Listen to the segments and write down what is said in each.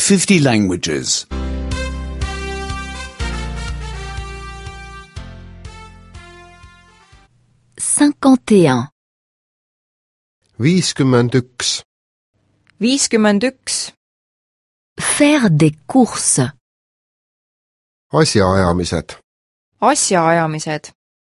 50 languages. 51. 51. 51. Faire des courses. Asjaajamised. Asjaajamised.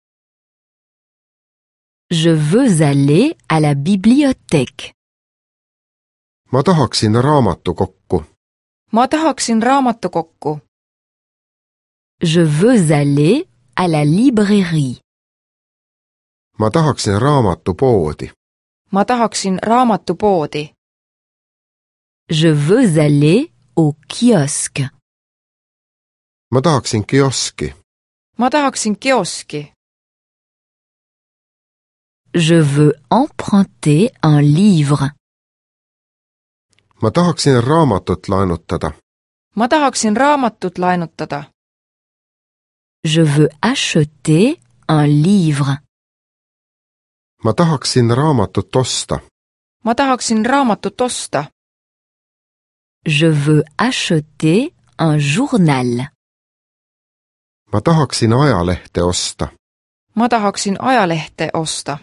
Je veux aller à la bibliothèque. Ma tahaksin raamatukokku. Ma tahaksin raamatukokku. Je veux aller à la librairie. Ma tahaksin raamatupoodi. Ma tahaksin raamatupoodi. Je veux aller au kiosque. Ma tahaksin kioski. Ma tahaksin kioski. Je veux emprunter un livre. Ma tahaksin raamatut laenutada. Ma tahaksin raamatut laenutada. Je veux acheter un livre. Ma tahaksin raamatut osta. Ma tahaksin raamatut osta. Je veux acheter un journal. Ma tahaksin ajalehte osta. Ma tahaksin ajalehte osta.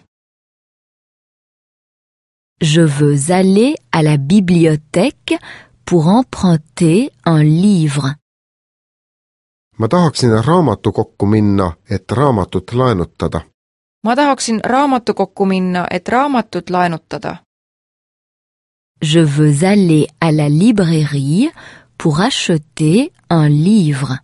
Je veux aller à la bibliothèque pour emprunter un livre. Ma tahaksin raamatukokku minna, et raamatut laenutada. Ma tahaksin raamatukokku minna, et raamatut laenutada. Je veux aller à la librairie pour acheter un livre.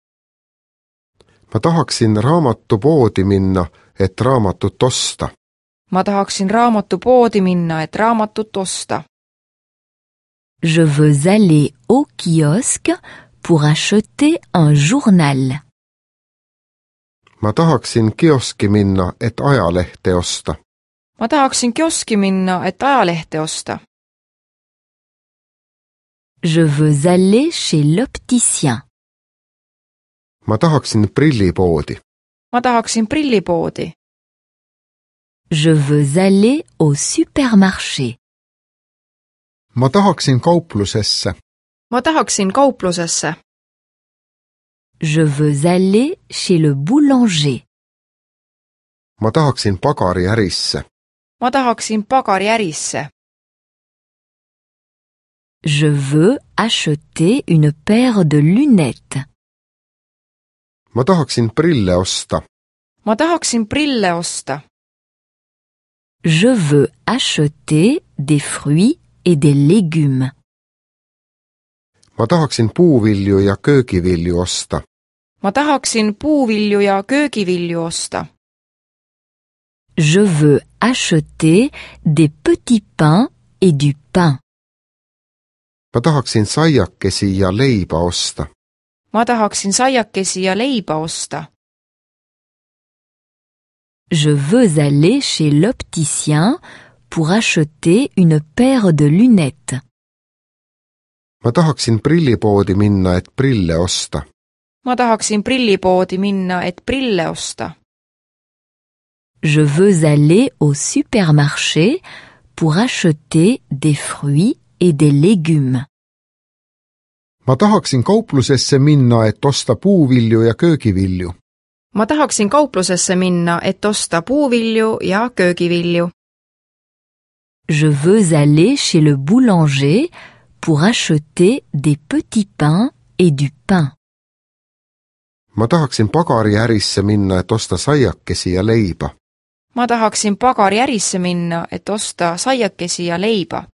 Ma tahaksin raamatupoodi minna, et raamatut osta. Ma tahaksin raamatupoodi minna, et raamatut osta. Je veux aller au kiosque pour acheter un journal. Ma tahaksin kioski minna, et ajalehte osta. Ma tahaksin kioski minna, et ajalehte osta. Je veux aller chez l'opticien. Ma tahaksin prillipoodi. Ma tahaksin prillipoodi. Je veux aller au supermarché. Ma tahaksin kauplusesse. Ma tahaksin kauplusesse. Je veux aller chez le boulanger. Ma tahaksin pagariärisse. Ma tahaksin pagariärisse. Je veux acheter une paire de lunettes. Ma tahaksin prille osta. Ma tahaksin prille osta. Je veux acheter des fruits et des légumes. Ma tahaksin puuvilju ja köögivilju osta. Ma tahaksin puuvilju ja köögivilju osta. Je veux acheter des petits pains et du pain. Ma tahaksin saiakesi ja leiba osta. Ma tahaksin saiakesi ja leiba osta. Je veux aller chez l'opticien pour acheter une paire de lunettes. Ma tahaksin prillipoodi minna, et prille osta. Ma tahaksin prillipoodi minna, et prille osta. Je veux aller au supermarché pour acheter des fruits et des légumes. Ma tahaksin kauplusesse minna, et osta puuvilju ja köögivilju. Ma tahaksin kauplusesse minna, et osta puuvilju ja köögivilju. Je veux aller chez le boulanger pour acheter des petits pains et du pain. Ma tahaksin pagariärisse minna, et osta saiakesi ja leiba. Ma tahaksin pagariärisse minna, et osta saiakesi ja leiba.